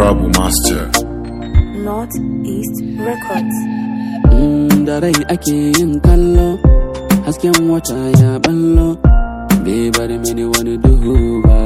Babu Master. Northeast Records. Da rai ake yin kallo, hasken wata ya ballo, bai bar mini wani duhu ba.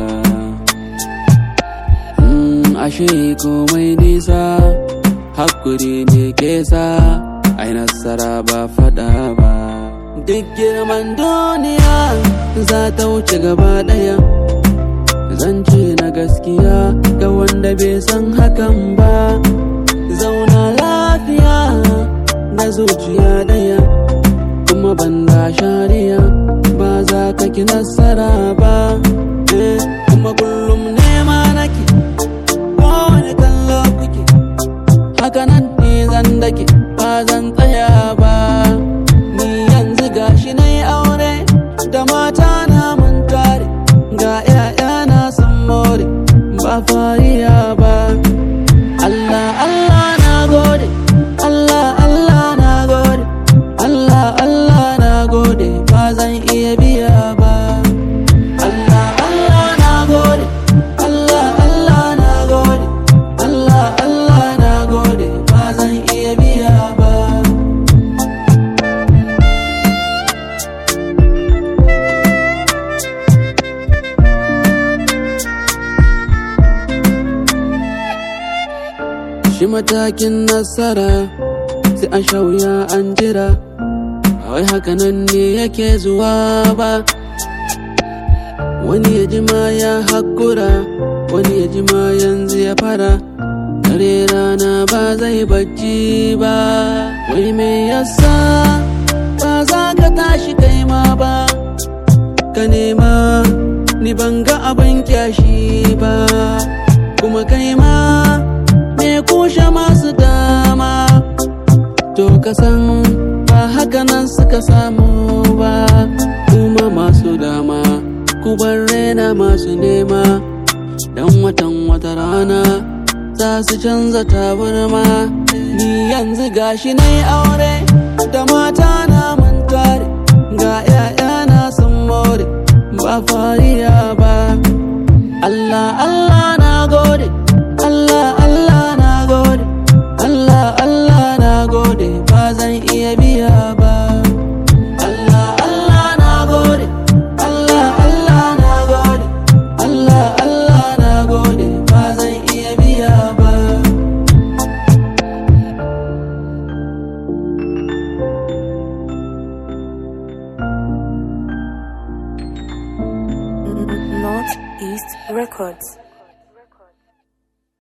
Ashe komai nisa, hakuri ne ke sa, ai nasara ba fada ba. Duk girman duniya za ta wuce gaba daya, zance na gaskiya ga wanda bai san hakan ba. Zauna lafiya na zuciya daya, kuma banda shariya ba za ka ki nasara ba. Kuma kullum nema nake, kowane kallo kuke, hakanan ne zan dake, ba zan tsaya ba. Ni yanzu gashi na yi aure da mata na mun tare, ga 'ya'yana sun more, ba fariya ba. Allah Allah na gode, Allah Allah na gode, Allah Allah na gode, ba zan iya biya ba. Allah Allah na gode, Allah Allah na gode, Allah Allah na gode, ba zan iya biya ba. Shi matakin nasara sai an sha wuya an jira, ba wai hakanan ne yake zuwa ba. Wani ya jima ya haƙura, wani ya jima yanzu ya fara, dare rana ba zai bacci ba. Wai me yasa ba za ka tashi kai ma ba, ka nema ni ban ga abin kyashi ba. Kuma kai ma me kushe masu dama, to ka san ba haka nan suka samu ba. Kuma masu dama ku bar rena masu nema, dan watan wata rana za su canza tabarma. Ni yanzu gashi na yi aure da mata na mun tare, ga 'ya'yana sun more, ba fariya ba. Allah Allah na gode, Allah Allah na gode, Allah Allah na gode, ba zan iya biya ba. Allah Allah na gode, Allah Allah na gode, Allah Allah na gode, ba zan iya biya ba. Northeast Records.